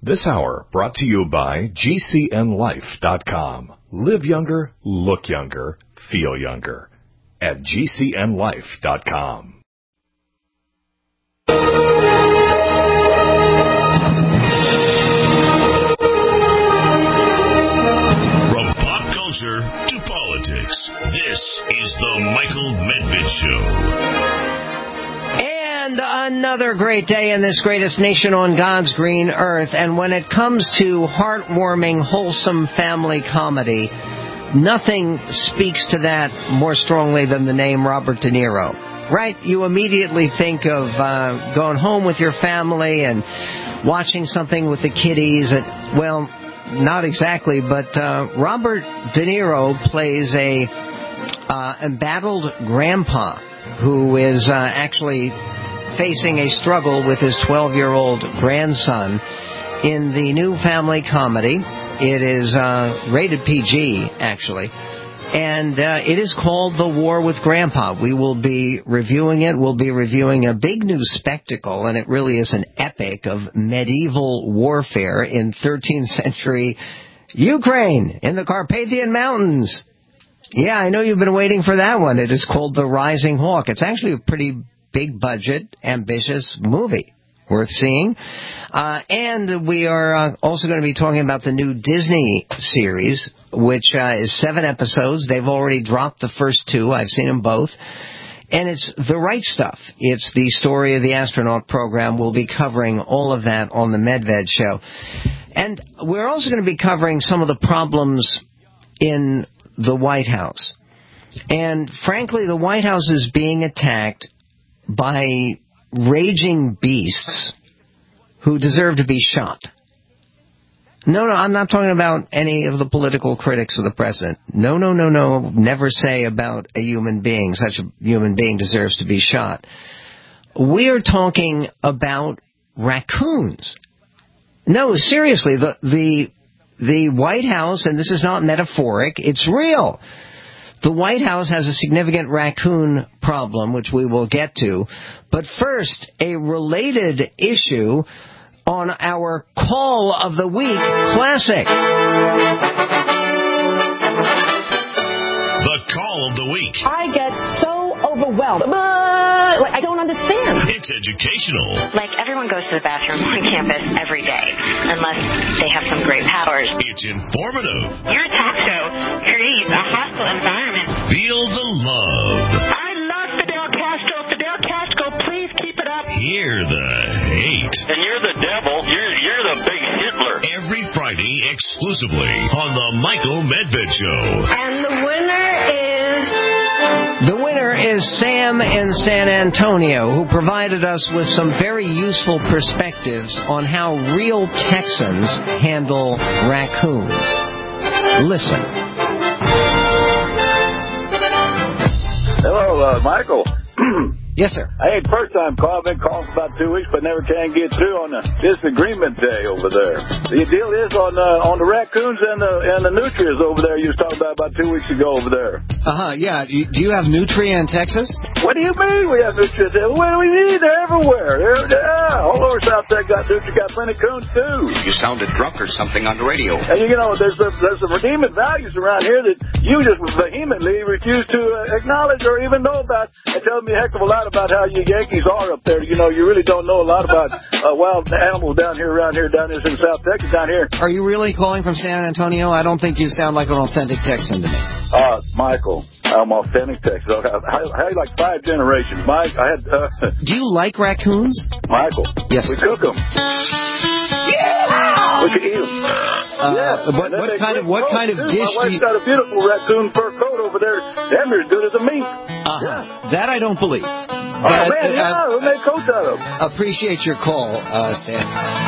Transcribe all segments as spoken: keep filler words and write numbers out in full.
This hour brought to you by G C N life dot com. Live younger, look younger, feel younger at G C N life dot com. From pop culture to politics, this is the Michael Medved Show. And another great day in this greatest nation on God's green earth. And when it comes to heartwarming, wholesome family comedy, nothing speaks to that more strongly than the name Robert De Niro. Right? You immediately think of uh, going home with your family and watching something with the kiddies. And, well, not exactly, but uh, Robert De Niro plays a uh, embattled grandpa who is uh, actually facing a struggle with his twelve-year-old grandson in the new family comedy. It is uh, rated P G, actually, and uh, it is called The War with Grandpa. We will be reviewing it. We'll be reviewing a big new spectacle, and it really is an epic of medieval warfare in thirteenth century Ukraine, in the Carpathian Mountains. Yeah, I know you've been waiting for that one. It is called The Rising Hawk. It's actually a pretty big budget, ambitious movie. Worth seeing. Uh, and we are uh, also going to be talking about the new Disney series, which uh, is seven episodes. They've already dropped the first two. I've seen them both. And it's The Right Stuff. It's the story of the astronaut program. We'll be covering all of that on the Medved Show. And we're also going to be covering some of the problems in the White House. And frankly, the White House is being attacked by raging beasts who deserve to be shot. No, no, I'm not talking about any of the political critics of the president. No, no, no, no, never say about a human being, such a human being deserves to be shot. We are talking about raccoons. No, seriously, the, the, the White House, and this is not metaphoric, it's real. The White House has a significant raccoon problem, which we will get to. But first, a related issue on our Call of the Week Classic. The Call of the Week. I get so overwhelmed. Uh, like, I don't understand. It's educational. Like, everyone goes to the bathroom on campus every day, unless they have some great powers. It's informative. Your talk show creates a hostile environment. Feel the love. I love Fidel Castro. Fidel Castro, please keep it up. Hear the hate. And you're the devil. You're, you're the big Hitler. Every Friday exclusively on the Michael Medved Show. And the winner is... The winner is Sam in San Antonio, who provided us with some very useful perspectives on how real Texans handle raccoons. Listen. Hello, uh, Michael. Yes, sir. Hey, first time call. I've been calling for about two weeks, but never can get through on the disagreement day over there. The deal is on uh, on the raccoons and the and the nutrients over there. You was talking about about two weeks ago over there. Uh huh. Yeah. Do you have Nutria in Texas? What do you mean we have nutrients? What do we need? They're everywhere. They're, yeah, all over South Texas got nutrients. Got plenty of coons too. You sounded drunk or something on the radio. And you know, there's the, there's some redeeming values around here that you just vehemently refuse to uh, acknowledge or even know about. And tell me a heck of a lot about how you Yankees are up there. You know, you really don't know a lot about uh, wild animals down here, around here, down here in South Texas, down here. Are you really calling from San Antonio? I don't think you sound like an authentic Texan to me. Uh, Michael, I'm authentic Texan. I, I had like five generations. Mike, I had. Uh, Do you like raccoons? Michael. Yes. We cook them. Yeah. We could eat them. Uh, yeah. What, what kind of what kind of too. dish My do you? wife's got a beautiful raccoon fur coat over there. Damn near as good as a mink. Uh-huh. Yeah. That I don't believe. Oh, but, man, yeah, uh, who made coats out of them? Appreciate your call, uh, Sam.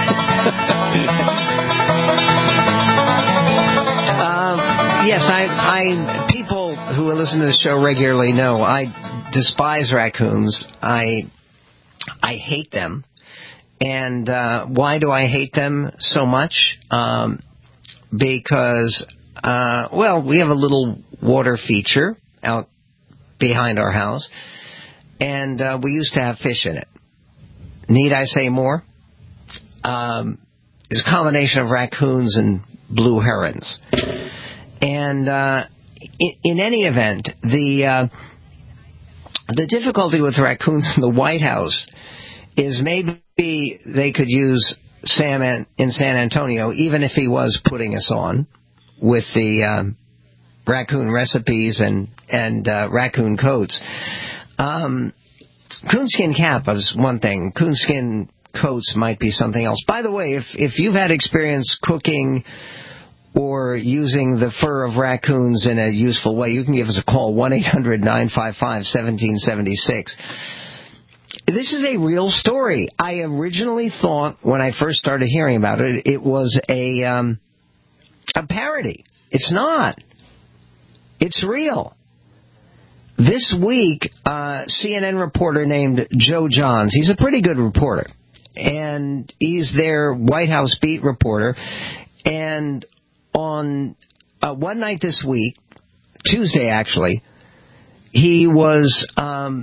um, yes, I, I, people who listen to the show regularly know I despise raccoons. I, I hate them. And uh, why do I hate them so much? Um, because, uh, well, we have a little water feature out behind our house. And uh, we used to have fish in it. Need I say more? Um, is a combination of raccoons and blue herons. And uh, in, in any event, the uh, the difficulty with raccoons in the White House is maybe they could use Sam an, in San Antonio, even if he was putting us on with the um, raccoon recipes and, and uh, raccoon coats. Um, coonskin cap is one thing. Coonskin coats might be something else. By the way, if if you've had experience cooking or using the fur of raccoons in a useful way, you can give us a call, one eight hundred nine five five one seven seven six. This is a real story. I originally thought, when I first started hearing about it, it was a um, a parody. It's not. It's real. This week, uh, C N N reporter named Joe Johns, he's a pretty good reporter, and he's their White House beat reporter, and on uh, one night this week, Tuesday actually, he was um,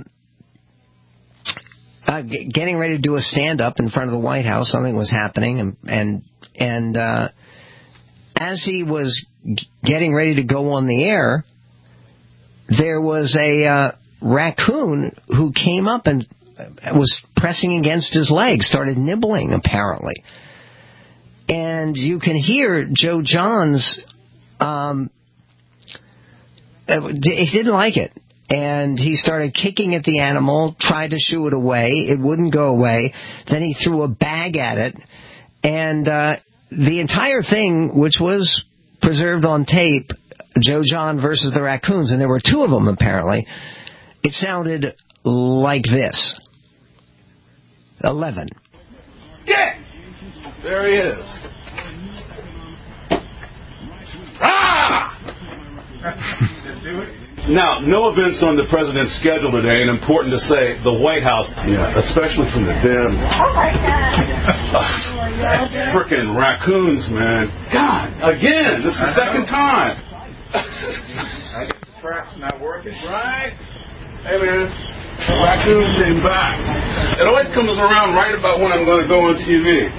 uh, g- getting ready to do a stand-up in front of the White House. Something was happening, and and, and uh, as he was g- getting ready to go on the air, there was a uh, raccoon who came up and was pressing against his leg, started nibbling, apparently. And you can hear Joe Johns, um, he didn't like it. And he started kicking at the animal, tried to shoo it away. It wouldn't go away. Then he threw a bag at it. And uh, the entire thing, which was preserved on tape, Joe John versus the raccoons, and there were two of them apparently, it sounded like this. Eleven. Yeah! There he is. Ah! Now, no events on the president's schedule today, and important to say, the White House, yeah, especially from the Dem. Oh my God! Frickin' raccoons, man. God, again, this is the second time. I guess the trap's not working. Right? Hey, man. The raccoon came back. It always comes around right about when I'm going to go on T V.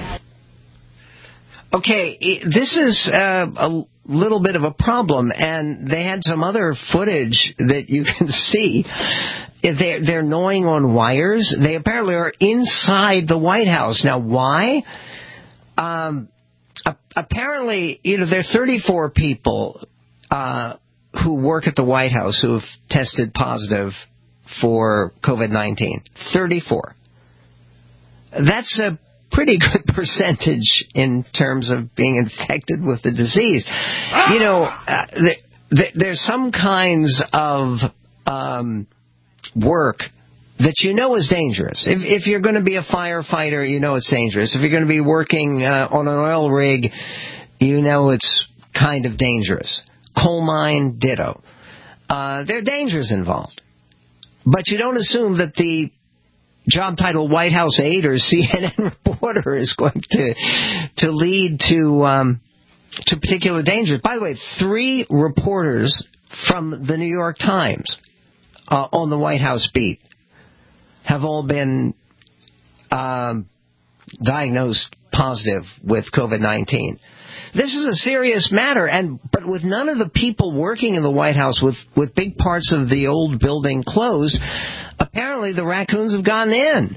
Okay, this is uh, a little bit of a problem, and they had some other footage that you can see. They're, they're gnawing on wires. They apparently are inside the White House. Now, why? Um, apparently, you know, there are thirty-four people uh, who work at the White House who have tested positive for covid nineteen. thirty-four. That's a pretty good percentage in terms of being infected with the disease. You know, uh, th- th- there's some kinds of um, work that you know is dangerous. If, if you're going to be a firefighter, you know it's dangerous. If you're going to be working uh, on an oil rig, you know it's kind of dangerous. Coal mine, ditto. Uh, there are dangers involved. But you don't assume that the job title White House aide or C N N reporter is going to to lead to um, to particular dangers. By the way, three reporters from the New York Times uh, on the White House beat have all been um, diagnosed positive with covid nineteen. This is a serious matter, and but with none of the people working in the White House, with, with big parts of the old building closed, apparently the raccoons have gotten in.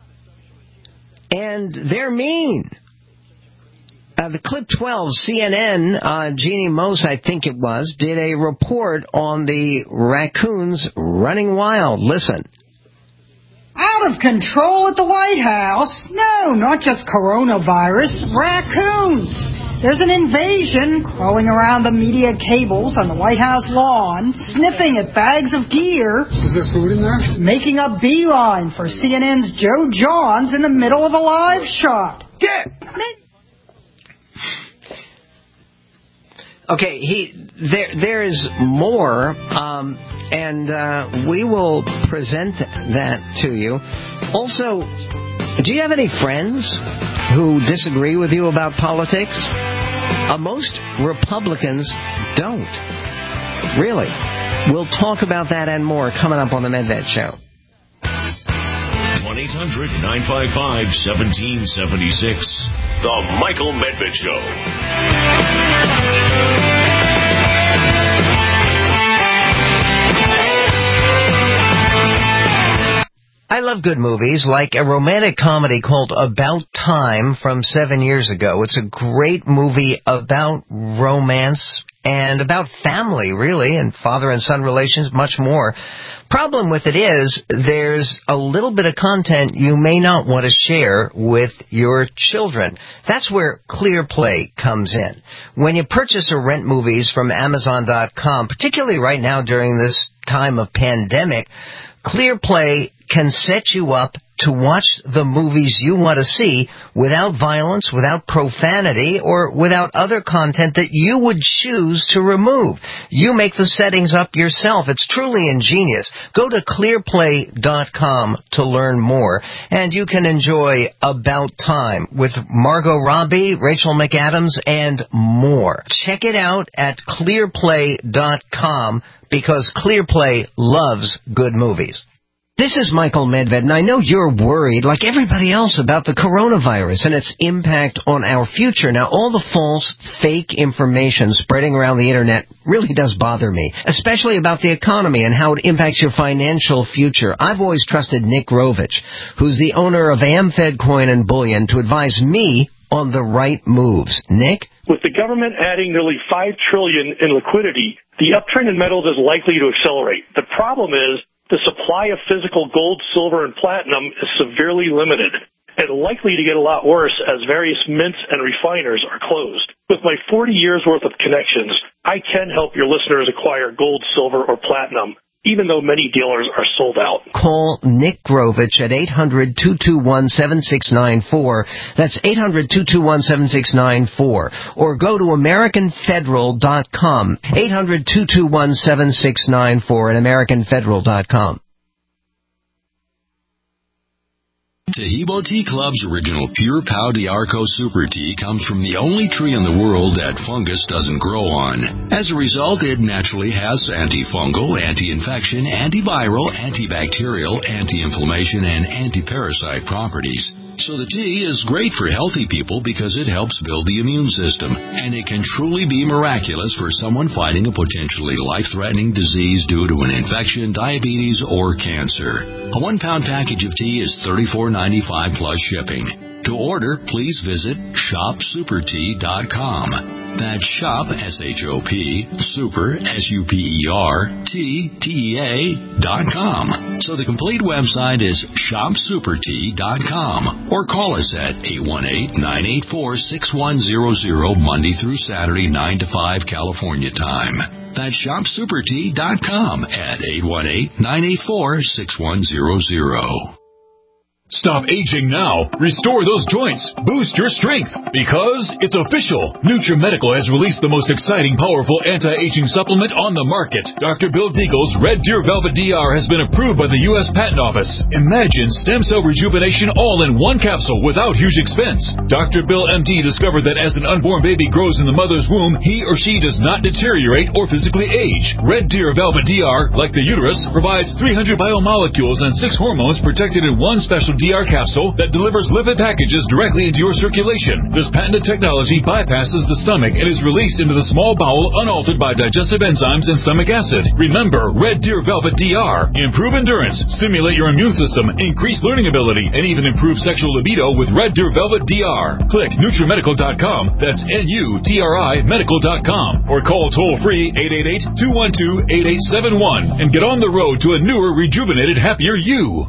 And they're mean. Uh, the Clip twelve, C N N, uh, Jeannie Mose, I think it was, did a report on the raccoons running wild. Listen. Out of control at the White House? No, not just coronavirus. Raccoons. There's an invasion crawling around the media cables on the White House lawn, sniffing at bags of gear. Is there food in there? Making a beeline for C N N's Joe Johns in the middle of a live shot. Get! Okay, he there there is more, um, and uh, we will present that to you. Also, do you have any friends who disagree with you about politics? Uh, most Republicans don't. Really. We'll talk about that and more coming up on the Medved Show. one eight hundred nine five five one seven seven six. The Michael Medved Show. I love good movies, like a romantic comedy called About Time from seven years ago. It's a great movie about romance and about family, really, and father and son relations, much more. Problem with it is there's a little bit of content you may not want to share with your children. That's where ClearPlay comes in. When you purchase or rent movies from Amazon dot com, particularly right now during this time of pandemic, ClearPlay can set you up to watch the movies you want to see without violence, without profanity, or without other content that you would choose to remove. You make the settings up yourself. It's truly ingenious. Go to ClearPlay dot com to learn more, and you can enjoy About Time with Margot Robbie, Rachel McAdams, and more. Check it out at ClearPlay dot com because ClearPlay loves good movies. This is Michael Medved, and I know you're worried, like everybody else, about the coronavirus and its impact on our future. Now, all the false, fake information spreading around the Internet really does bother me, especially about the economy and how it impacts your financial future. I've always trusted Nick Rovich, who's the owner of AmFed Coin and Bullion, to advise me on the right moves. Nick? With the government adding nearly five trillion dollars in liquidity, the uptrend in metals is likely to accelerate. The problem is, the supply of physical gold, silver, and platinum is severely limited and likely to get a lot worse as various mints and refiners are closed. With my forty years worth of connections, I can help your listeners acquire gold, silver, or platinum, even though many dealers are sold out. Call Nick Grovich at eight hundred two two one seven six nine four. That's eight hundred two two one seven six nine four. Or go to American Federal dot com. eight hundred two two one seven six nine four at American Federal dot com. Tahibo Tea Club's original Pure Pau D'Arco Super Tea comes from the only tree in the world that fungus doesn't grow on. As a result, it naturally has antifungal, anti-infection, antiviral, antibacterial, anti-inflammation, and anti-parasite properties. So the tea is great for healthy people because it helps build the immune system, and it can truly be miraculous for someone fighting a potentially life-threatening disease due to an infection, diabetes, or cancer. A one-pound package of tea is thirty-four ninety-five plus shipping. To order, please visit shop super tea dot com. That's shop, S H O P, super, S U P E R, T, T E A, dot com. So the complete website is shop super tea dot com. Or call us at eight one eight, nine eight four, six one zero zero, Monday through Saturday, nine to five, California time. That's shop super tea dot com at eight one eight, nine eight four, six one zero zero. Stop aging now. Restore those joints. Boost your strength. Because it's official. NutriMedical has released the most exciting, powerful anti-aging supplement on the market. Doctor Bill Deagle's Red Deer Velvet D R has been approved by the U S Patent Office. Imagine stem cell rejuvenation all in one capsule without huge expense. Doctor Bill M D discovered that as an unborn baby grows in the mother's womb, he or she does not deteriorate or physically age. Red Deer Velvet D R, like the uterus, provides three hundred biomolecules and six hormones protected in one special D R capsule that delivers lipid packages directly into your circulation. This patented technology bypasses the stomach and is released into the small bowel unaltered by digestive enzymes and stomach acid. Remember, Red Deer Velvet D R. Improve endurance, stimulate your immune system, increase learning ability, and even improve sexual libido with Red Deer Velvet D R. Click NutriMedical dot com. That's N U T R I Medical dot com. Or call toll-free eight eight eight, two one two, eight eight seven one and get on the road to a newer, rejuvenated, happier you.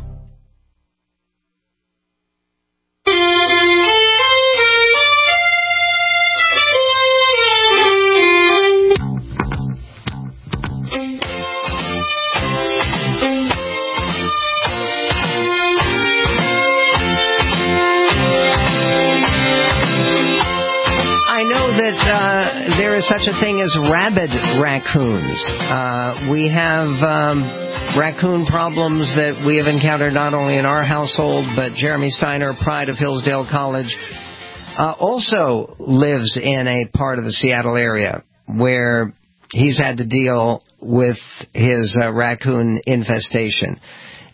Such a thing as rabid raccoons. Uh, we have um, raccoon problems that we have encountered not only in our household, but Jeremy Steiner, pride of Hillsdale College, uh, also lives in a part of the Seattle area where he's had to deal with his uh, raccoon infestation.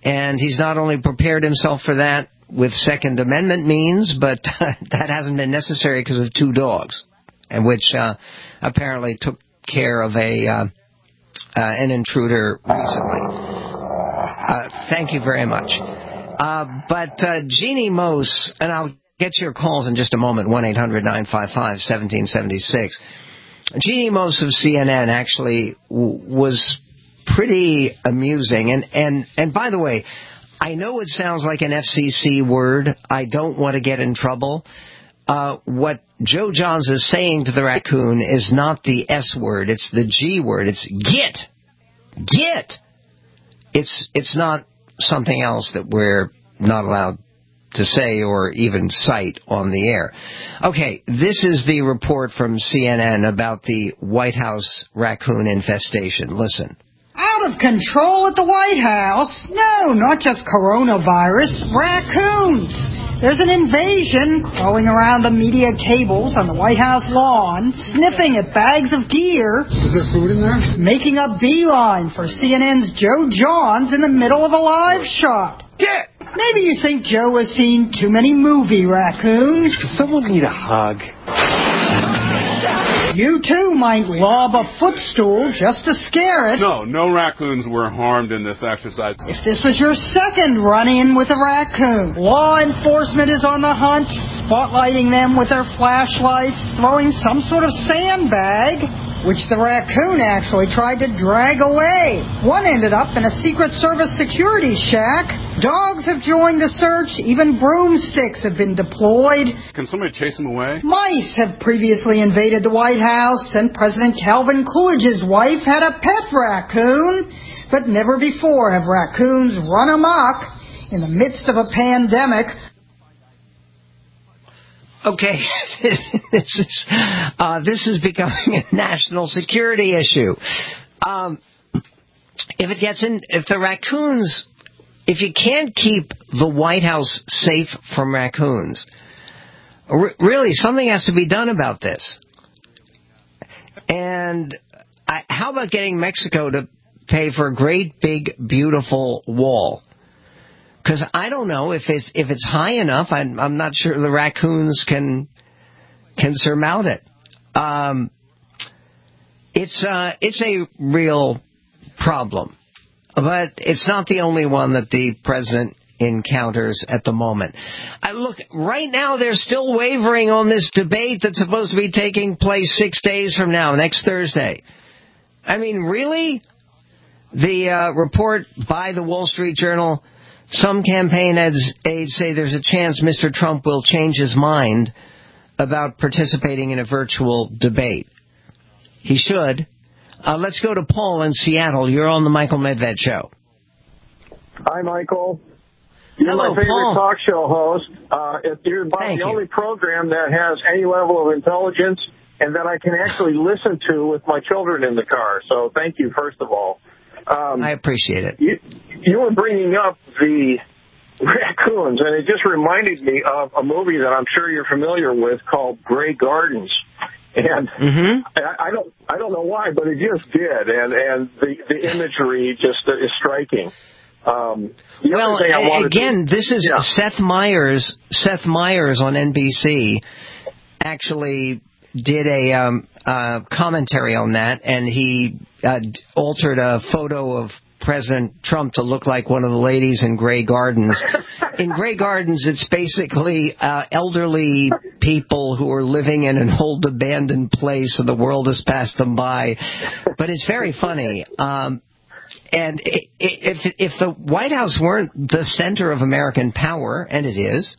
And he's not only prepared himself for that with Second Amendment means, but that hasn't been necessary because of two dogs, and which uh, apparently took care of a uh, uh, an intruder recently. Uh, thank you very much. Uh, but uh, Jeannie Mose, and I'll get to your calls in just a moment, one eight hundred nine five five one seven seven six. Jeannie Mose of C N N actually w- was pretty amusing. And, and, and by the way, I know it sounds like an F C C word. I don't want to get in trouble. Uh, what Joe Johns is saying to the raccoon is not the S word. It's the G word. It's get. Get. It's, it's not something else that we're not allowed to say or even cite on the air. Okay, this is the report from C N N about the White House raccoon infestation. Listen. Out of control at the White House? No, not just coronavirus. Raccoons. There's an invasion crawling around the media cables on the White House lawn, sniffing at bags of gear. Is there food in there? Making a beeline for C N N's Joe Johns in the middle of a live shot. Yeah. Maybe you think Joe has seen too many movie raccoons. Does someone need a hug? You, too, might lob a footstool just to scare it. No, no raccoons were harmed in this exercise. If this was your second run-in with a raccoon, law enforcement is on the hunt, spotlighting them with their flashlights, throwing some sort of sandbag, which the raccoon actually tried to drag away. One ended up in a Secret Service security shack. Dogs have joined the search. Even broomsticks have been deployed. Can somebody chase them away? Mice have previously invaded the White House, and President Calvin Coolidge's wife had a pet raccoon. But never before have raccoons run amok in the midst of a pandemic. Okay, this is uh, this is becoming a national security issue. Um, if it gets in, if the raccoons, if you can't keep the White House safe from raccoons, r- really something has to be done about this. And I, how about getting Mexico to pay for a great, big, beautiful wall? Because I don't know if it's if it's high enough. I'm, I'm not sure the raccoons can can surmount it. Um, it's uh, it's a real problem, but it's not the only one that the president encounters at the moment. I look, right now they're still wavering on this debate that's supposed to be taking place six days from now, next Thursday. I mean, really? The uh, report by the Wall Street Journal. Some campaign aides say there's a chance Mister Trump will change his mind about participating in a virtual debate. He should. Uh, let's go to Paul in Seattle. You're on the Michael Medved Show. Hi, Michael. You're Hello, my favorite Paul. talk show host. Uh, you're about Thank the you. only program that has any level of intelligence and that I can actually listen to with my children in the car. So thank you, first of all. Um, I appreciate it. You, you were bringing up the raccoons, and it just reminded me of a movie that I'm sure you're familiar with called Grey Gardens. And mm-hmm. I, I don't, I don't know why, but it just did, and and the the imagery just uh, is striking. Um, the well, other thing I wanted again, to, this is yeah. Seth Meyers. Seth Meyers on N B C actually did a um, uh, commentary on that, and he uh, altered a photo of President Trump to look like one of the ladies in Grey Gardens. In Grey Gardens, it's basically uh, elderly people who are living in an old abandoned place, and the world has passed them by. But it's very funny. Um, and if if the White House weren't the center of American power, and it is,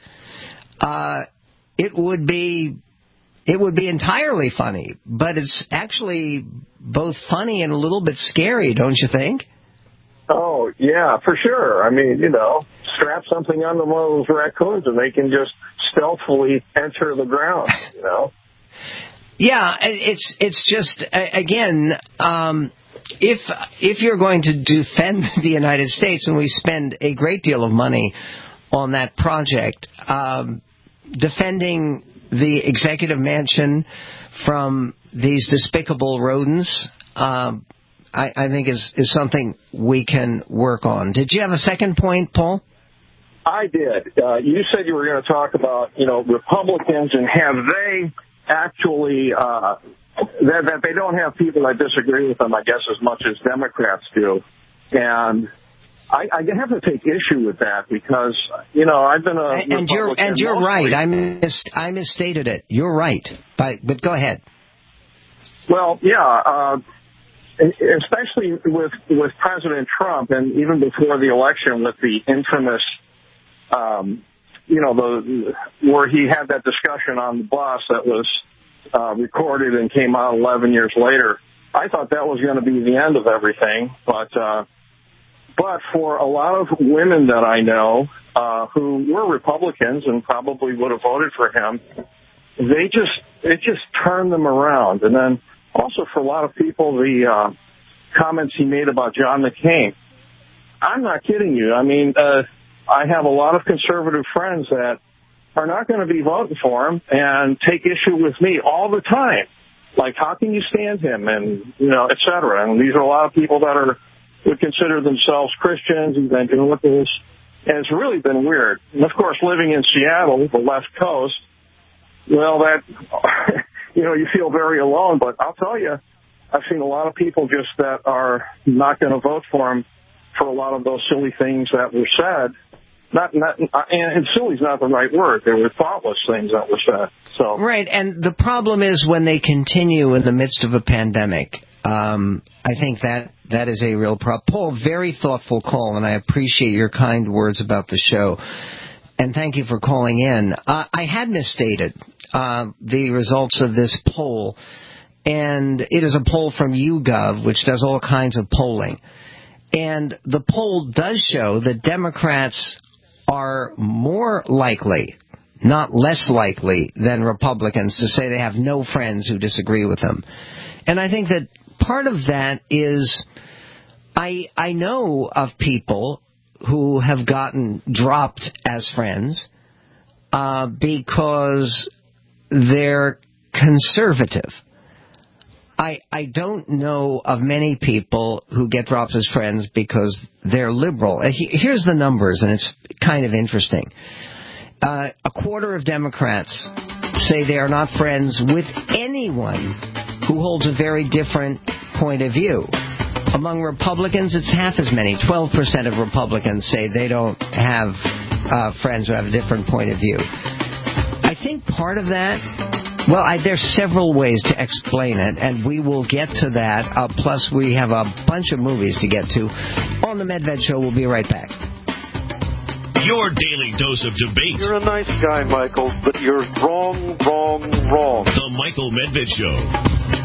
uh, it would be it would be entirely funny. But it's actually both funny and a little bit scary, don't you think? Oh, yeah, for sure. I mean, you know, strap something onto one of those raccoons and they can just stealthily enter the ground, you know? Yeah, it's it's just, again, um, if if you're going to defend the United States, and we spend a great deal of money on that project, um, defending the executive mansion from these despicable rodents, um, I, I think is, is something we can work on. Did you have a second point, Paul? I did. Uh, you said you were going to talk about, you know, Republicans and have they actually, uh, that, that they don't have people that disagree with them, I guess, as much as Democrats do. And I, I have to take issue with that because, you know, I've been a and, and you're and you're mostly. right. I mis I misstated it. You're right. But but go ahead. Well, yeah, uh, especially with with President Trump, and even before the election, with the infamous, um, you know, the where he had that discussion on the bus that was uh, recorded and came out eleven years later. I thought that was going to be the end of everything, but. Uh, But for a lot of women that I know uh, who were Republicans and probably would have voted for him, they just it just turned them around. And then also for a lot of people, the uh, comments he made about John McCain. I'm not kidding you. I mean, uh, I have a lot of conservative friends that are not going to be voting for him and take issue with me all the time. Like, how can you stand him? And, you know, et cetera. And these are a lot of people that are would consider themselves Christians, evangelicals, and it's really been weird. And, of course, living in Seattle, the left coast, well, that, you know, you feel very alone. But I'll tell you, I've seen a lot of people just that are not going to vote for him for a lot of those silly things that were said. Not, not, and silly is not the right word. They were thoughtless things that were said. So right, and the problem is when they continue in the midst of a pandemic. Um, I think that that is a real problem. Paul, very thoughtful call, and I appreciate your kind words about the show. And thank you for calling in. Uh, I had misstated uh, the results of this poll, and it is a poll from YouGov, which does all kinds of polling. And the poll does show that Democrats are more likely, not less likely, than Republicans to say they have no friends who disagree with them. And I think that part of that is I I know of people who have gotten dropped as friends uh, because they're conservative. I I don't know of many people who get dropped as friends because they're liberal. Here's the numbers, and it's kind of interesting. Uh, a quarter of Democrats say they are not friends with anyone who holds a very different point of view. Among Republicans, it's half as many. twelve percent of Republicans say they don't have uh, friends who have a different point of view. I think part of that, well, I, there's several ways to explain it, and we will get to that. Uh, plus, we have a bunch of movies to get to. On the Medved Show, we'll be right back. Your daily dose of debate. You're a nice guy, Michael, but you're wrong, wrong, wrong. The Michael Medved Show.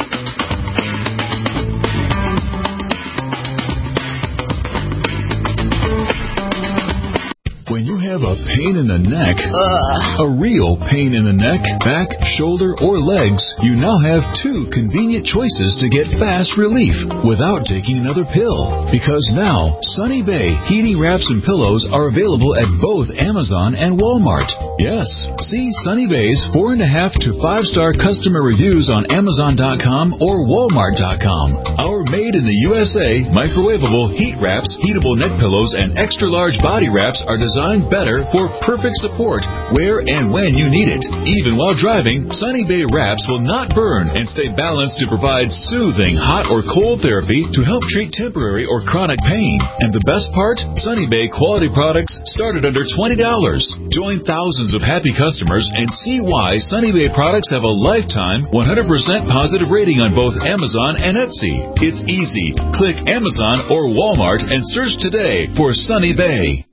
When you have a pain in the neck, uh. a real pain in the neck, back, shoulder, or legs, you now have two convenient choices to get fast relief without taking another pill. Because now, Sunny Bay heating wraps and pillows are available at both Amazon and Walmart. Yes, see Sunny Bay's four and a half to five star customer reviews on Amazon dot com or Walmart dot com. Our made in the U S A microwavable heat wraps, heatable neck pillows, and extra large body wraps are designed better for perfect support where and when you need it. Even while driving, Sunny Bay wraps will not burn and stay balanced to provide soothing hot or cold therapy to help treat temporary or chronic pain. And the best part? Sunny Bay quality products start at under twenty dollars. Join thousands of happy customers and see why Sunny Bay products have a lifetime one hundred percent positive rating on both Amazon and Etsy. It's easy. Click Amazon or Walmart and search today for Sunny Bay.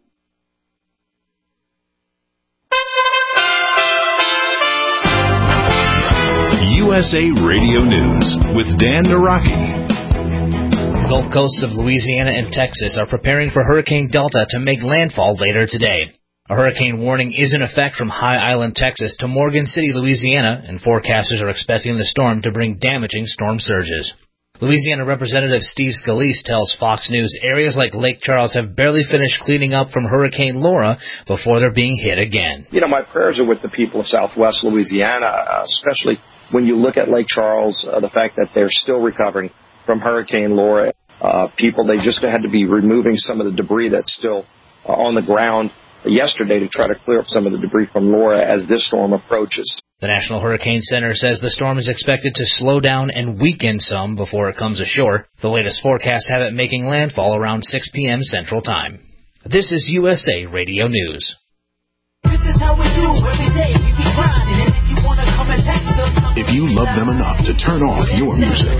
U S A Radio News with Dan Naraki. The Gulf coasts of Louisiana and Texas are preparing for Hurricane Delta to make landfall later today. A hurricane warning is in effect from High Island, Texas to Morgan City, Louisiana, and forecasters are expecting the storm to bring damaging storm surges. Louisiana Representative Steve Scalise tells Fox News areas like Lake Charles have barely finished cleaning up from Hurricane Laura before they're being hit again. You know, my prayers are with the people of Southwest Louisiana, uh, especially when you look at Lake Charles, uh, the fact that they're still recovering from Hurricane Laura. Uh, people, they just had to be removing some of the debris that's still uh, on the ground yesterday to try to clear up some of the debris from Laura as this storm approaches. The National Hurricane Center says the storm is expected to slow down and weaken some before it comes ashore. The latest forecasts have it making landfall around six p.m. Central Time. This is U S A Radio News. This is how we do every day. We be grinding, and if you want to come and text us, if you love them enough to turn off your music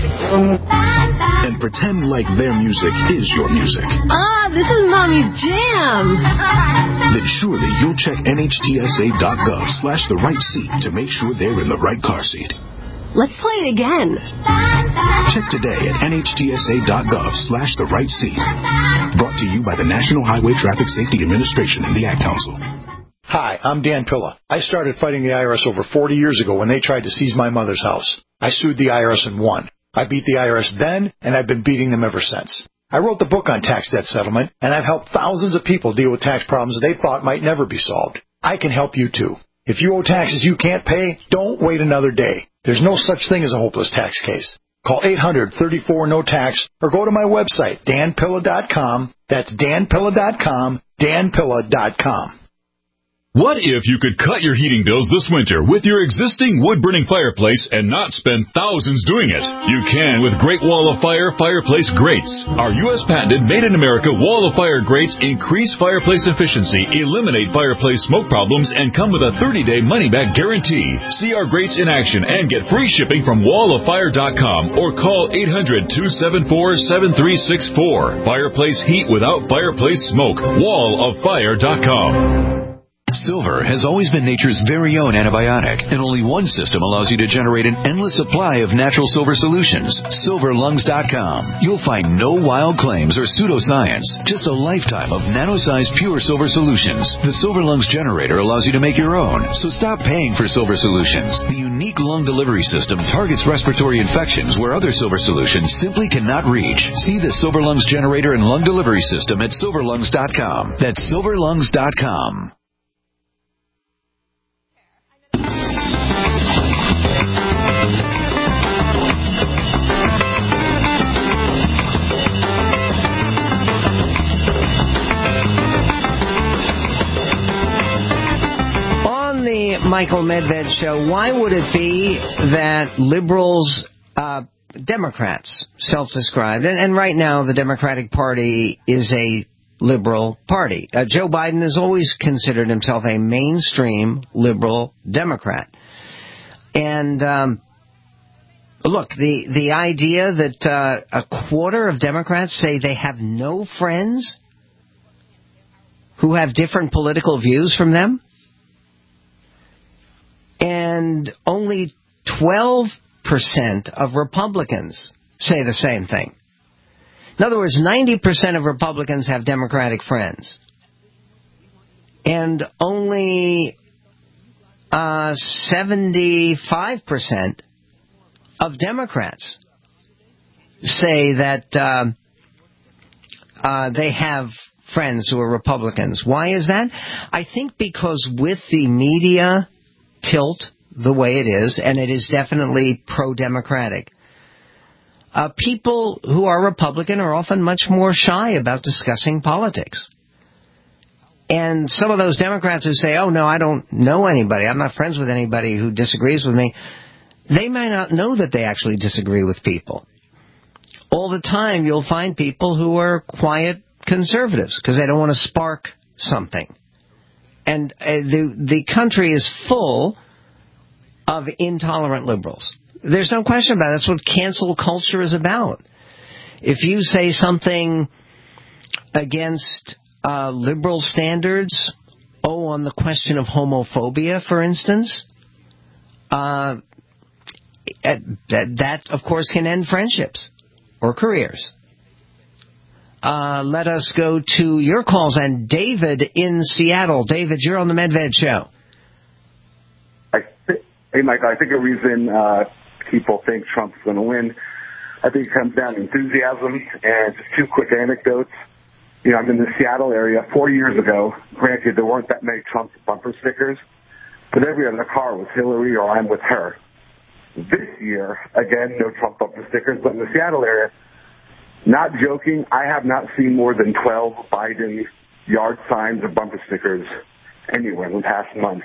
and pretend like their music is your music. Ah, this is Mommy's jam. Then surely you'll check N H T S A dot gov slash the right seat to make sure they're in the right car seat. Let's play it again. Check today at N H T S A dot gov slash the right seat. Brought to you by the National Highway Traffic Safety Administration and the Ad Council. Hi, I'm Dan Pilla. I started fighting the I R S over forty years ago when they tried to seize my mother's house. I sued the I R S and won. I beat the I R S then, and I've been beating them ever since. I wrote the book on tax debt settlement, and I've helped thousands of people deal with tax problems they thought might never be solved. I can help you, too. If you owe taxes you can't pay, don't wait another day. There's no such thing as a hopeless tax case. Call eight hundred, thirty-four, no tax or go to my website, dan pilla dot com. That's dan pilla dot com, dan pilla dot com. What if you could cut your heating bills this winter with your existing wood-burning fireplace and not spend thousands doing it? You can with Great Wall of Fire fireplace grates. Our U S patented made-in-America Wall of Fire grates increase fireplace efficiency, eliminate fireplace smoke problems, and come with a thirty-day money-back guarantee. See our grates in action and get free shipping from wall of fire dot com or call eight hundred, two seven four, seven three six four. Fireplace heat without fireplace smoke. wall of fire dot com. Silver has always been nature's very own antibiotic, and only one system allows you to generate an endless supply of natural silver solutions. silver lungs dot com. You'll find no wild claims or pseudoscience, just a lifetime of nano-sized pure silver solutions. The Silver Lungs generator allows you to make your own, so stop paying for silver solutions. The unique lung delivery system targets respiratory infections where other silver solutions simply cannot reach. See the Silver Lungs generator and lung delivery system at silver lungs dot com. That's silver lungs dot com. The Michael Medved Show, why would it be that liberals, uh, Democrats, self-described, and, and right now the Democratic Party is a liberal party. Uh, Joe Biden has always considered himself a mainstream liberal Democrat. And um, look, the, the idea that uh, a quarter of Democrats say they have no friends who have different political views from them, and only twelve percent of Republicans say the same thing. In other words, ninety percent of Republicans have Democratic friends. And only uh, seventy-five percent of Democrats say that uh, uh, they have friends who are Republicans. Why is that? I think because with the media tilt the way it is, and it is definitely pro-democratic, uh, people who are Republican are often much more shy about discussing politics. And some of those Democrats who say, oh, no, I don't know anybody, I'm not friends with anybody who disagrees with me, they may not know that they actually disagree with people. All the time you'll find people who are quiet conservatives because they don't want to spark something. And uh, the the country is full of intolerant liberals. There's no question about it. That's what cancel culture is about. If you say something against uh, liberal standards, oh, on the question of homophobia, for instance, uh, that, that, of course, can end friendships or careers. Uh, let us go to your calls. And David in Seattle. David, you're on the Medved Show. I th- hey, Mike, I think the reason uh, people think Trump's going to win, I think it comes down to enthusiasm. And just two quick anecdotes. You know, I'm in the Seattle area four years ago. Granted, there weren't that many Trump bumper stickers, but every other car was Hillary or I'm with her. This year, again, no Trump bumper stickers, but in the Seattle area, not joking, I have not seen more than twelve Biden yard signs or bumper stickers anywhere in the past month.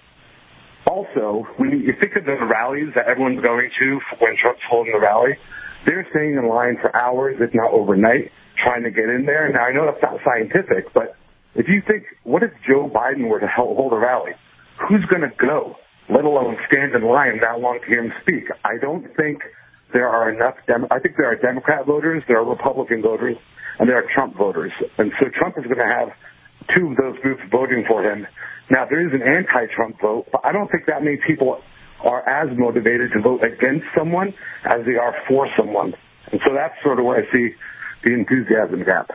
Also, when you think of the rallies that everyone's going to when Trump's holding the rally, they're staying in line for hours, if not overnight, trying to get in there. Now, I know that's not scientific, but if you think, what if Joe Biden were to hold a rally? Who's going to go, let alone stand in line that long to hear him speak? I don't think there are enough, Dem- I think there are Democrat voters, there are Republican voters, and there are Trump voters. And so Trump is going to have two of those groups voting for him. Now, there is an anti-Trump vote, but I don't think that many people are as motivated to vote against someone as they are for someone. And so that's sort of where I see the enthusiasm gap.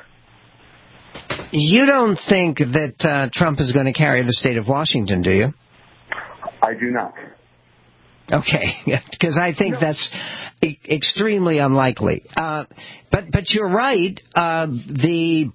You don't think that uh, Trump is going to carry the state of Washington, do you? I do not. Okay, because I think no. that's e- extremely unlikely. Uh, but but you're right. Uh, the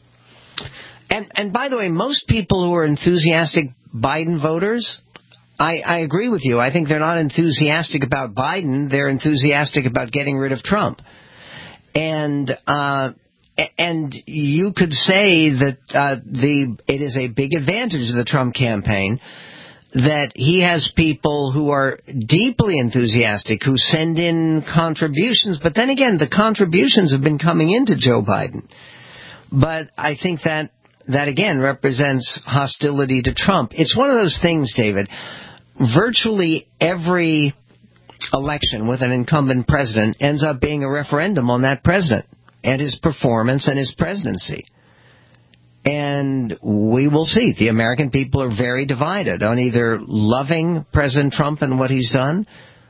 and and by the way, most people who are enthusiastic Biden voters, I, I agree with you. I think they're not enthusiastic about Biden. They're enthusiastic about getting rid of Trump. And uh, and you could say that uh, the it is a big advantage of the Trump campaign that he has people who are deeply enthusiastic, who send in contributions. But then again, the contributions have been coming into Joe Biden. But I think that, that again, represents hostility to Trump. It's one of those things, David. Virtually every election with an incumbent president ends up being a referendum on that president and his performance and his presidency. And we will see. The American people are very divided on either loving President Trump and what he's done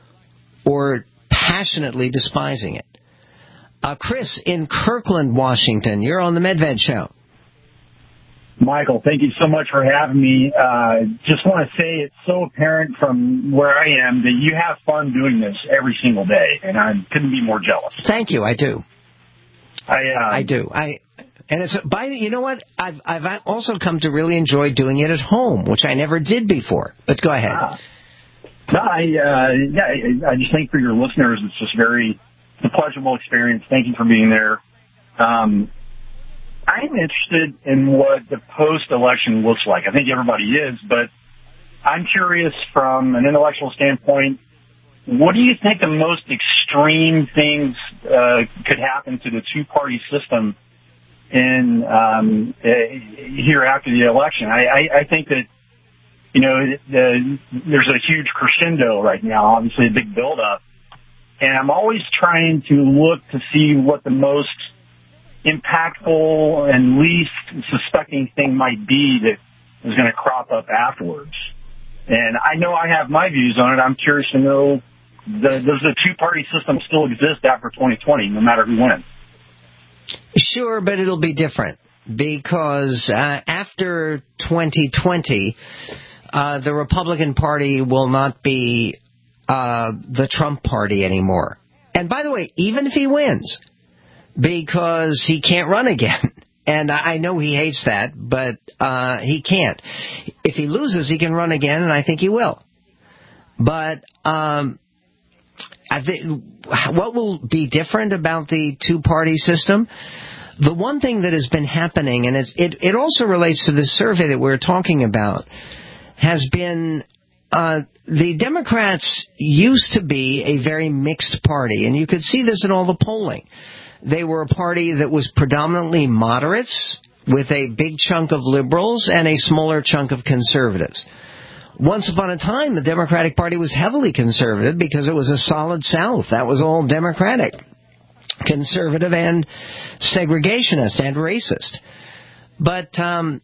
or passionately despising it. Uh, Chris in Kirkland, Washington, you're on the Medved Show. Michael, thank you so much for having me. Uh, just want to say it's so apparent from where I am that you have fun doing this every single day, and I couldn't be more jealous. Thank you. I do. I uh, I do. I. And it's by the, you know what? I've I've also come to really enjoy doing it at home, which I never did before. But go ahead. Uh, no, I uh, yeah, I just think for your listeners, it's just very a pleasurable experience. Thank you for being there. Um, I'm interested in what the post-election looks like. I think everybody is, but I'm curious from an intellectual standpoint. What do you think the most extreme things uh, could happen to the two-party system in um, uh, here after the election? I, I, I think that, you know, the, there's a huge crescendo right now, obviously a big build-up, and I'm always trying to look to see what the most impactful and least suspecting thing might be that is going to crop up afterwards. And I know I have my views on it. I'm curious to know, the, does the two-party system still exist after twenty twenty, no matter who wins? Sure, but it'll be different because uh, after twenty twenty, uh, the Republican Party will not be uh, the Trump Party anymore. And by the way, even if he wins, because he can't run again, and I know he hates that, but uh, he can't. If he loses, he can run again, and I think he will. But um, I think what will be different about the two-party system? The one thing that has been happening, and it's, it, it also relates to this survey that we're talking about, has been uh, the Democrats used to be a very mixed party, and you could see this in all the polling. They were a party that was predominantly moderates with a big chunk of liberals and a smaller chunk of conservatives. Once upon a time, the Democratic Party was heavily conservative because it was a solid South. That was all Democratic, conservative and segregationist and racist. But um,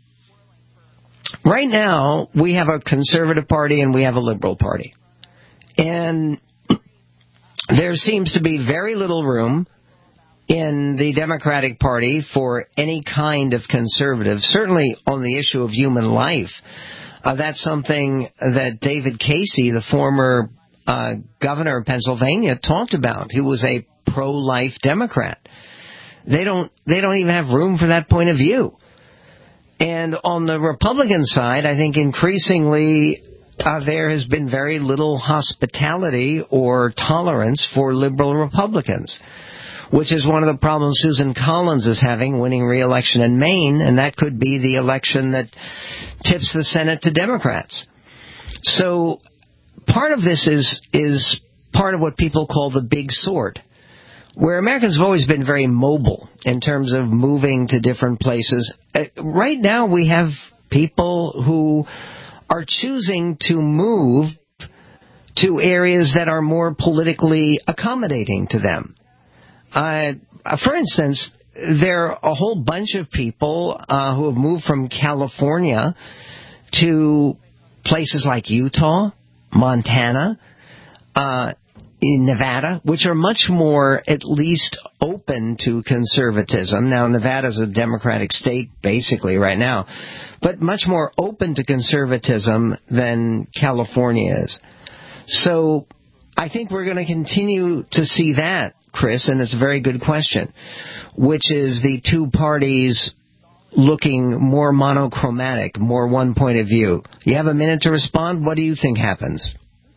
right now, we have a conservative party and we have a liberal party. And there seems to be very little room in the Democratic Party for any kind of conservative, certainly on the issue of human life. Uh, that's something that David Casey, the former uh, governor of Pennsylvania, talked about. He was a pro-life Democrat. They don't, they don't even have room for that point of view. And on the Republican side, I think increasingly uh, there has been very little hospitality or tolerance for liberal Republicans, which is one of the problems Susan Collins is having, winning re-election in Maine, and that could be the election that tips the Senate to Democrats. So part of this is is part of what people call the big sort, where Americans have always been very mobile in terms of moving to different places. Uh, right now we have people who are choosing to move to areas that are more politically accommodating to them. Uh, for instance, there are a whole bunch of people uh, who have moved from California to places like Utah, Montana, uh, in Nevada, which are much more, at least, open to conservatism. Now, Nevada's a Democratic state, basically, right now, but much more open to conservatism than California is. So I think we're going to continue to see that, Chris, and it's a very good question, which is the two parties looking more monochromatic, more one point of view. You have a minute to respond? What do you think happens?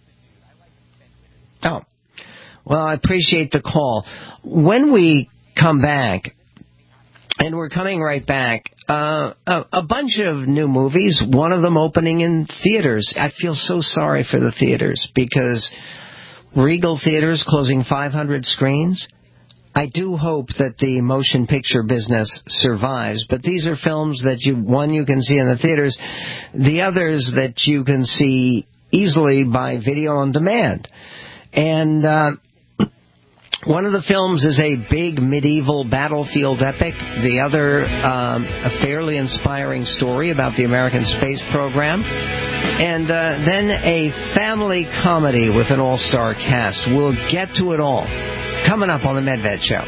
Oh, well, I appreciate the call. When we come back, and we're coming right back, uh, a, a bunch of new movies, one of them opening in theaters. I feel so sorry for the theaters because Regal Theaters closing five hundred screens. I do hope that the motion picture business survives, but these are films that you, one, you can see in the theaters, the others that you can see easily by video on demand. And uh, one of the films is a big medieval battlefield epic. The other, um, a fairly inspiring story about the American space program. And uh, then a family comedy with an all-star cast. We'll get to it all coming up on the Medved Show.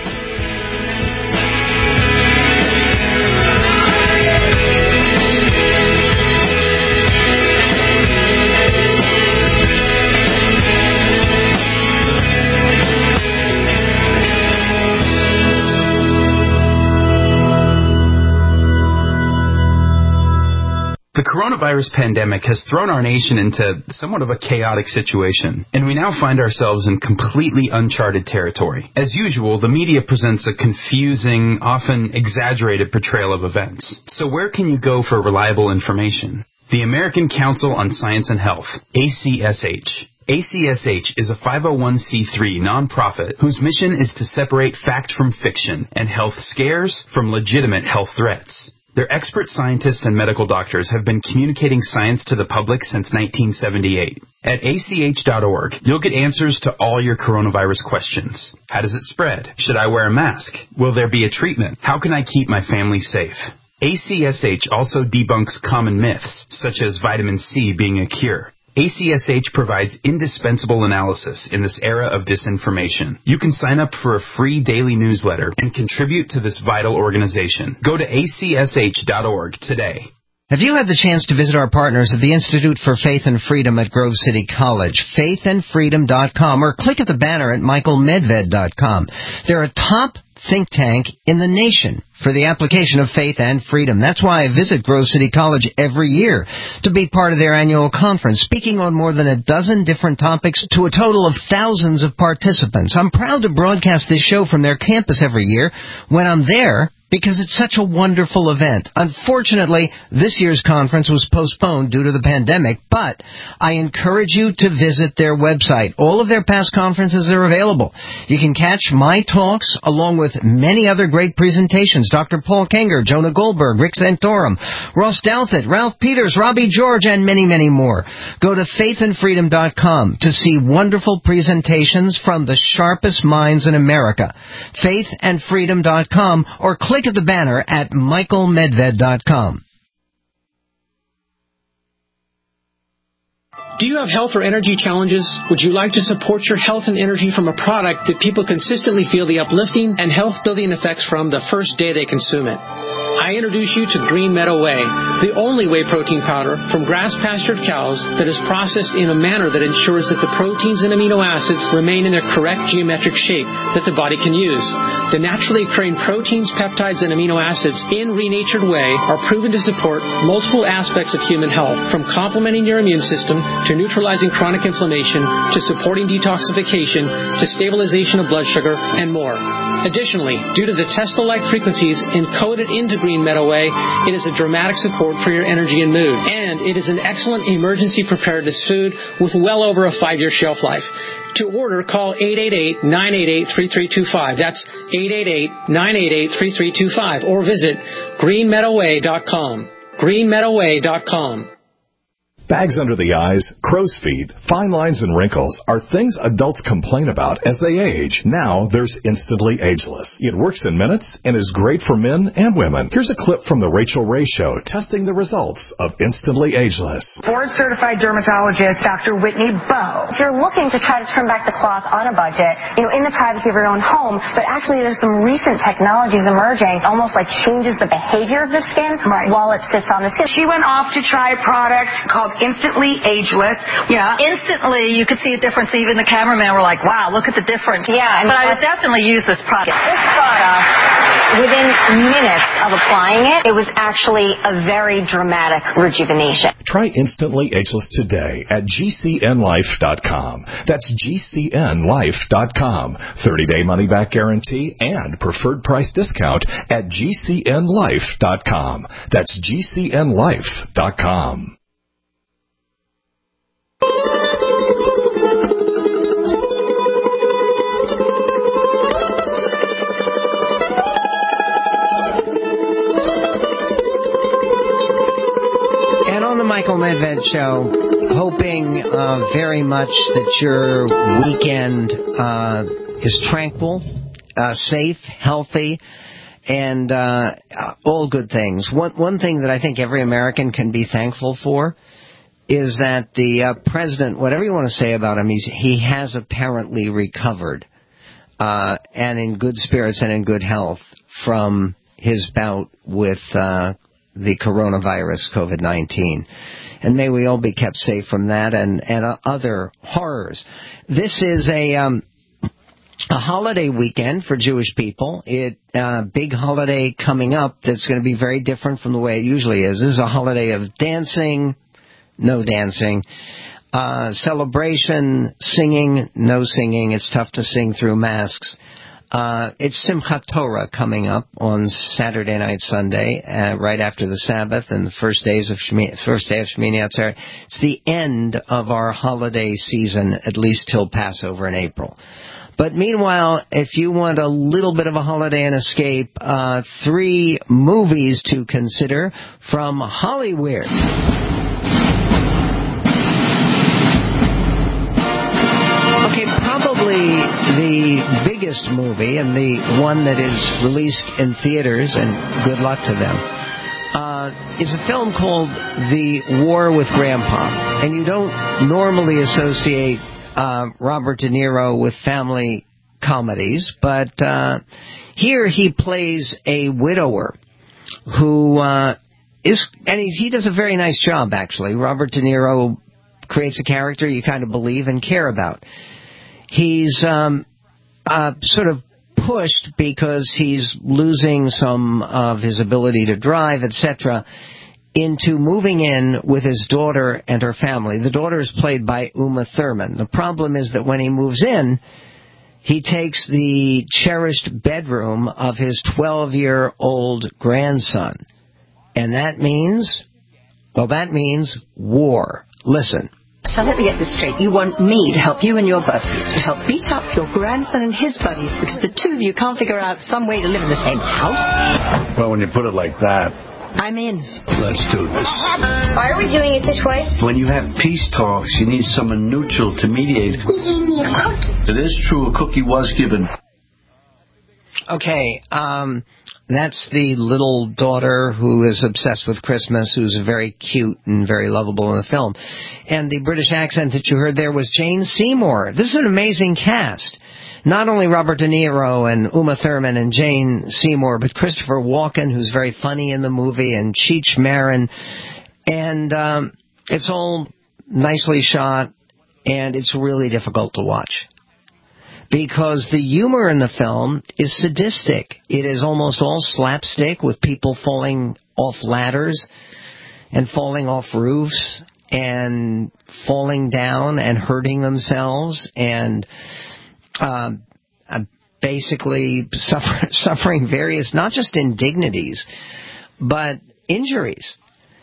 The coronavirus pandemic has thrown our nation into somewhat of a chaotic situation, and we now find ourselves in completely uncharted territory. As usual, the media presents a confusing, often exaggerated portrayal of events. So where can you go for reliable information? The American Council on Science and Health, A C S H. A C S H is a five oh one c three nonprofit whose mission is to separate fact from fiction and health scares from legitimate health threats. Their expert scientists and medical doctors have been communicating science to the public since nineteen seventy-eight. At A C H dot org, you'll get answers to all your coronavirus questions. How does it spread? Should I wear a mask? Will there be a treatment? How can I keep my family safe? A C S H also debunks common myths, such as vitamin C being a cure. A C S H provides indispensable analysis in this era of disinformation. You can sign up for a free daily newsletter and contribute to this vital organization. Go to A C S H dot org today. Have you had the chance to visit our partners at the Institute for Faith and Freedom at Grove City College, faith and freedom dot com, or click at the banner at michael medved dot com. They're a top think tank in the nation for the application of faith and freedom. That's why I visit Grove City College every year to be part of their annual conference, speaking on more than a dozen different topics to a total of thousands of participants. I'm proud to broadcast this show from their campus every year when I'm there, because it's such a wonderful event. Unfortunately, this year's conference was postponed due to the pandemic, but I encourage you to visit their website. All of their past conferences are available. You can catch my talks along with many other great presentations. Doctor Paul Kenger, Jonah Goldberg, Rick Santorum, Ross Douthat, Ralph Peters, Robbie George, and many, many more. Go to faith and freedom dot com to see wonderful presentations from the sharpest minds in America. faith and freedom dot com, or click at the banner at michael medved dot com. Do you have health or energy challenges? Would you like to support your health and energy from a product that people consistently feel the uplifting and health-building effects from the first day they consume it? I introduce you to Green Meadow Whey, the only whey protein powder from grass-pastured cows that is processed in a manner that ensures that the proteins and amino acids remain in their correct geometric shape that the body can use. The naturally occurring proteins, peptides, and amino acids in renatured whey are proven to support multiple aspects of human health, from complementing your immune system to neutralizing chronic inflammation to supporting detoxification to stabilization of blood sugar and more. Additionally, due to the Tesla-like frequencies encoded into Green Meadow Whey, it is a dramatic support for your energy and mood. And it is an excellent emergency preparedness food with well over a five-year shelf life. To order, call eight eight eight, nine eight eight, three three two five. That's eight eight eight, nine eight eight, three three two five. Or visit green meadow whey dot com. green meadow whey dot com. Bags under the eyes, crow's feet, fine lines, and wrinkles are things adults complain about as they age. Now there's Instantly Ageless. It works in minutes and is great for men and women. Here's a clip from The Rachel Ray Show testing the results of Instantly Ageless. Board-certified dermatologist Doctor Whitney Bowe. If you're looking to try to turn back the clock on a budget, you know, in the privacy of your own home, but actually there's some recent technologies emerging, almost like changes the behavior of the skin right. while it sits on the skin. She went off to try a product called Instantly Ageless. Yeah, instantly you could see a difference. Even the cameraman were like, wow, look at the difference. Yeah. And but I would definitely use this product. This product, within minutes of applying it, it was actually a very dramatic rejuvenation. Try Instantly Ageless today at G C N life dot com. That's G C N life dot com. thirty-day money-back guarantee and preferred price discount at G C N life dot com. That's G C N life dot com. Michael Medved Show, hoping uh, very much that your weekend uh, is tranquil, uh, safe, healthy, and uh, all good things. One, one thing that I think every American can be thankful for is that the uh, president, whatever you want to say about him, he's, he has apparently recovered uh, and in good spirits and in good health from his bout with uh the coronavirus, COVID nineteen. And may we all be kept safe from that and, and uh, other horrors. This is a um, a holiday weekend for Jewish people. It uh, big holiday coming up that's going to be very different from the way it usually is. This is a holiday of dancing, no dancing, uh, celebration, singing, no singing. It's tough to sing through masks. Uh, it's Simchat Torah coming up on Saturday night, Sunday, uh, right after the Sabbath and the first days of Shmi- first day of Shmini Atzeret. It's the end of our holiday season, at least till Passover in April. But meanwhile, if you want a little bit of a holiday and escape, uh, three movies to consider from Hollywood. Okay, probably the biggest movie and the one that is released in theaters, and good luck to them, uh, is a film called The War with Grandpa. And you don't normally associate uh, Robert De Niro with family comedies, but uh, here he plays a widower who uh, is, and he, he does a very nice job, actually. Robert De Niro creates a character you kind of believe and care about. He's um, uh, sort of pushed because he's losing some of his ability to drive, et cetera, into moving in with his daughter and her family. The daughter is played by Uma Thurman. The problem is that when he moves in, he takes the cherished bedroom of his twelve-year-old grandson. And that means, well, that means war. Listen. So let me get this straight. You want me to help you and your buddies to help beat up your grandson and his buddies because the two of you can't figure out some way to live in the same house? Well, when you put it like that, I'm in. Let's do this. Why are we doing it this way? When you have peace talks, you need someone neutral to mediate. Who gave me a cookie? It is true, a cookie was given. Okay, um, That's the little daughter who is obsessed with Christmas, who's very cute and very lovable in the film. And the British accent that you heard there was Jane Seymour. This is an amazing cast. Not only Robert De Niro and Uma Thurman and Jane Seymour, but Christopher Walken, who's very funny in the movie, and Cheech Marin. And um, it's all nicely shot, and it's really difficult to watch. Because the humor in the film is sadistic. It is almost all slapstick with people falling off ladders and falling off roofs and falling down and hurting themselves and uh, basically suffer, suffering various, not just indignities, but injuries.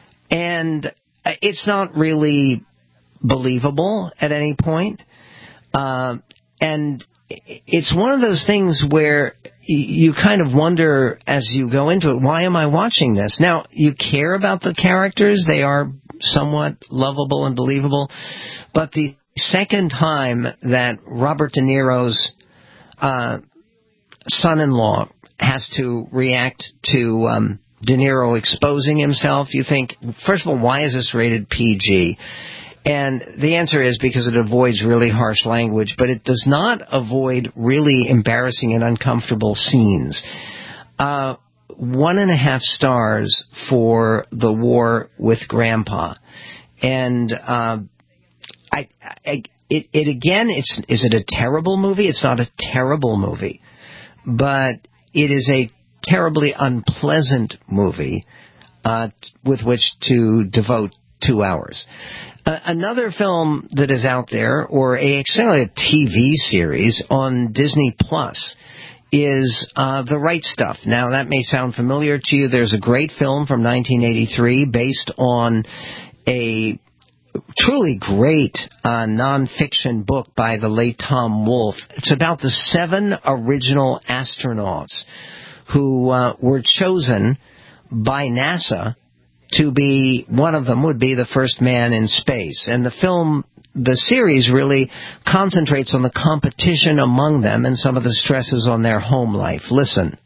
And it's not really believable at any point. Uh, and it's one of those things where you kind of wonder as you go into it, why am I watching this? Now, you care about the characters. They are somewhat lovable and believable. But the second time that Robert De Niro's uh, son-in-law has to react to um, De Niro exposing himself, you think, first of all, why is this rated P G? And the answer is because it avoids really harsh language, but it does not avoid really embarrassing and uncomfortable scenes. Uh, one and a half stars for The War with Grandpa. And uh, I, I, it, it again, it's is it a terrible movie? It's not a terrible movie, but it is a terribly unpleasant movie uh, with which to devote two hours. Uh, another film that is out there, or a, actually a T V series on Disney Plus, is uh, The Right Stuff. Now, that may sound familiar to you. There's a great film from nineteen eighty-three based on a truly great uh, nonfiction book by the late Tom Wolfe. It's about the seven original astronauts who uh, were chosen by NASA to be, one of them would be the first man in space. And the film, the series really concentrates on the competition among them and some of the stresses on their home life. Listen.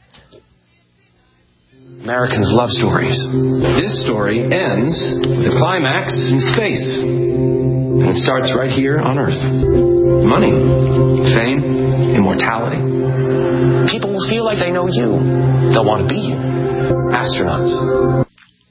Americans love stories. This story ends with a climax in space. And it starts right here on Earth. Money, fame, immortality. People will feel like they know you. They'll want to be you. Astronauts.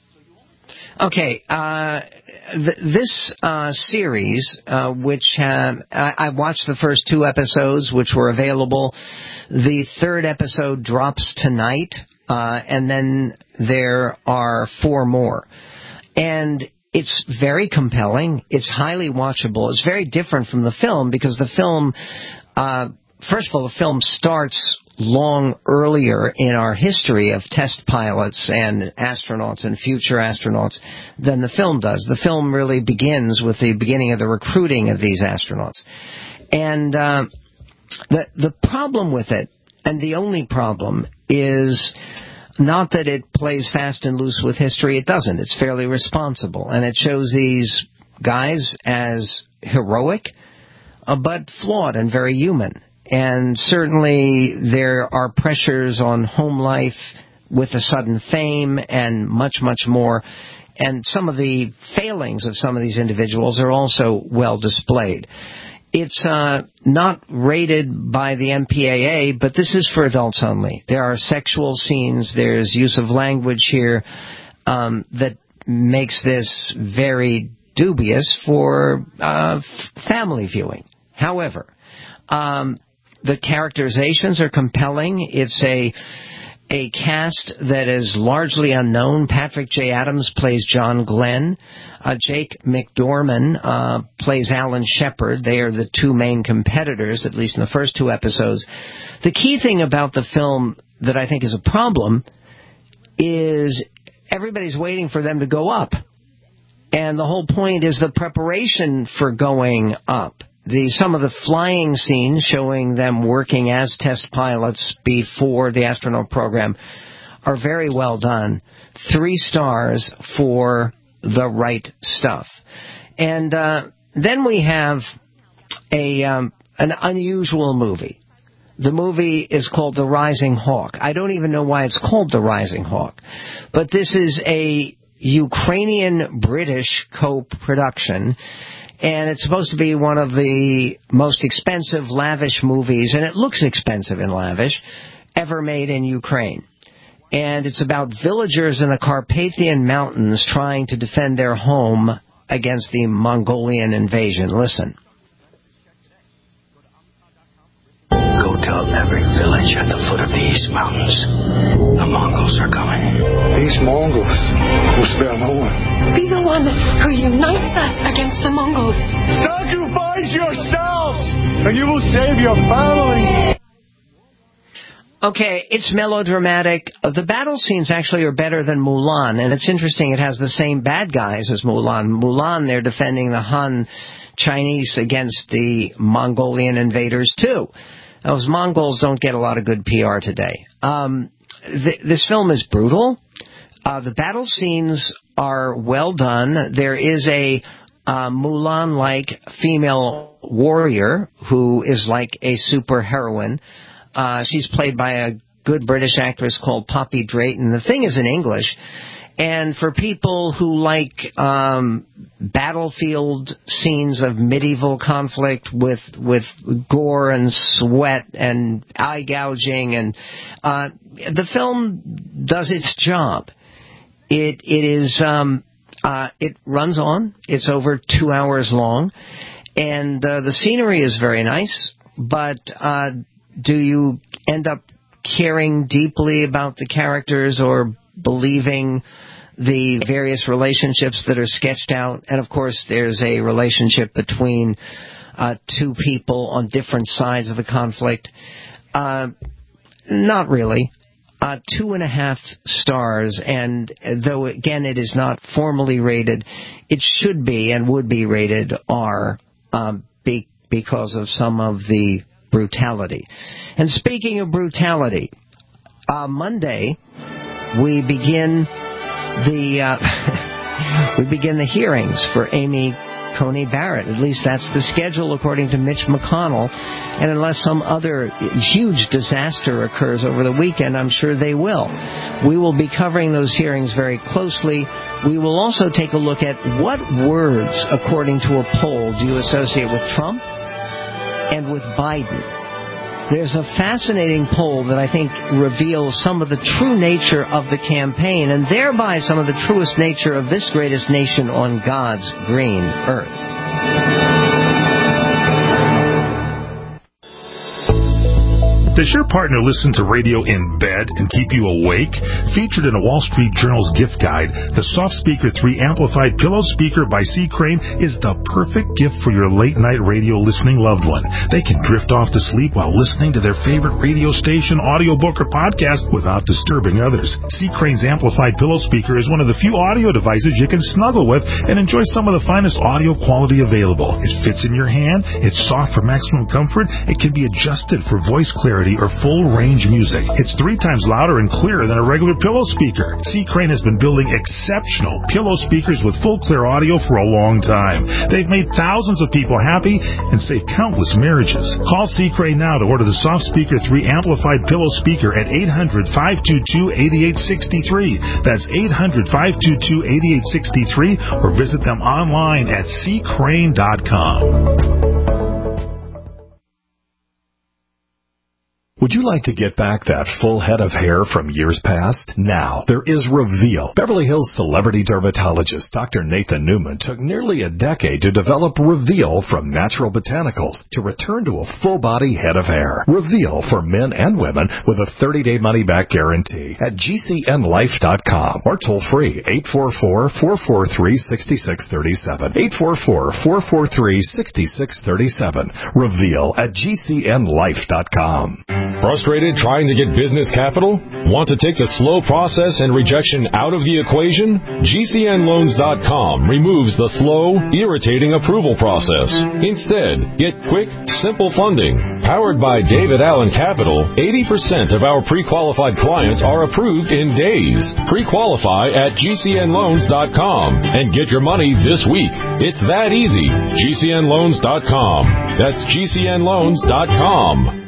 Okay, uh, th- this uh, series, uh, which uh, I-, I watched the first two episodes, which were available. The third episode drops tonight, uh, and then there are four more. And it's very compelling. It's highly watchable. It's very different from the film because the film, uh, first of all, the film starts long earlier in our history of test pilots and astronauts and future astronauts than the film does. The film really begins with the beginning of the recruiting of these astronauts. And uh, the the problem with it, and the only problem, is not that it plays fast and loose with history. It doesn't. It's fairly responsible. And it shows these guys as heroic, uh, but flawed and very human. And certainly there are pressures on home life with a sudden fame and much, much more. And some of the failings of some of these individuals are also well displayed. It's uh, not rated by the M P A A, but this is for adults only. There are sexual scenes. There's use of language here um, that makes this very dubious for uh, f- family viewing. However, um, the characterizations are compelling. It's a a cast that is largely unknown. Patrick J. Adams plays John Glenn. Uh, Jake McDorman uh, plays Alan Shepard. They are the two main competitors, at least in the first two episodes. The key thing about the film that I think is a problem is everybody's waiting for them to go up. And the whole point is the preparation for going up. The, some of the flying scenes showing them working as test pilots before the astronaut program are very well done. Three stars for The Right Stuff. And uh, then we have a um, an unusual movie. The movie is called The Rising Hawk. I don't even know why it's called The Rising Hawk. But this is a Ukrainian-British co-production, and it's supposed to be one of the most expensive, lavish movies, and it looks expensive and lavish, ever made in Ukraine. And it's about villagers in the Carpathian Mountains trying to defend their home against the Mongolian invasion. Listen. Go tell every village at the foot of the East Mountains. The Mongols are coming. These Mongols will spare no one. Be the one who unites us against the Mongols. Sacrifice yourselves, and you will save your family. Okay, it's melodramatic. The battle scenes actually are better than Mulan, and it's interesting, it has the same bad guys as Mulan. Mulan, they're defending the Han Chinese against the Mongolian invaders, too. Those Mongols don't get a lot of good P R today. Um, th- this film is brutal. Uh, the battle scenes are well done. There is a uh, Mulan-like female warrior who is like a super heroine. Uh, she's played by a good British actress called Poppy Drayton. The thing is in English. And for people who like um, battlefield scenes of medieval conflict with with gore and sweat and eye gouging, and uh, the film does its job. It it is um, uh, it runs on. It's over two hours long, and uh, the scenery is very nice. But uh, do you end up caring deeply about the characters or believing the various relationships that are sketched out? And of course there's a relationship between uh, two people on different sides of the conflict. Uh, not really. Uh, two and a half stars, and though again it is not formally rated, it should be and would be rated R um, be, because of some of the brutality. And speaking of brutality, uh, Monday we begin the uh, we begin the hearings for Amy Coney Barrett. At least that's the schedule according to Mitch McConnell. And unless some other huge disaster occurs over the weekend, I'm sure they will. We will be covering those hearings very closely. We will also take a look at what words, according to a poll, do you associate with Trump and with Biden. There's a fascinating poll that I think reveals some of the true nature of the campaign and thereby some of the truest nature of this greatest nation on God's green earth. Does your partner listen to radio in bed and keep you awake? Featured in a Wall Street Journal's gift guide, the Soft Speaker three Amplified Pillow Speaker by C. Crane is the perfect gift for your late-night radio listening loved one. They can drift off to sleep while listening to their favorite radio station, audiobook, or podcast without disturbing others. C. Crane's Amplified Pillow Speaker is one of the few audio devices you can snuggle with and enjoy some of the finest audio quality available. It fits in your hand, it's soft for maximum comfort, it can be adjusted for voice clarity or full-range music. It's three times louder and clearer than a regular pillow speaker. C. Crane has been building exceptional pillow speakers with full clear audio for a long time. They've made thousands of people happy and saved countless marriages. Call C. Crane now to order the Soft Speaker three Amplified Pillow Speaker at eight hundred, five two two, eight eight six three. That's eight hundred, five two two, eight eight six three, or visit them online at c crane dot com. Would you like to get back that full head of hair from years past? Now, there is Reveal. Beverly Hills celebrity dermatologist Doctor Nathan Newman took nearly a decade to develop Reveal from natural botanicals to return to a full-body head of hair. Reveal for men and women with a thirty-day money-back guarantee at G C N life dot com or toll-free eight four four, four four three, six six three seven. eight four four, four four three, six six three seven. Reveal at G C N life dot com. Frustrated trying to get business capital? Want to take the slow process and rejection out of the equation? G C N loans dot com removes the slow, irritating approval process. Instead, get quick, simple funding. Powered by David Allen Capital, eighty percent of our pre-qualified clients are approved in days. Pre-qualify at G C N loans dot com and get your money this week. It's that easy. G C N loans dot com. That's G C N loans dot com.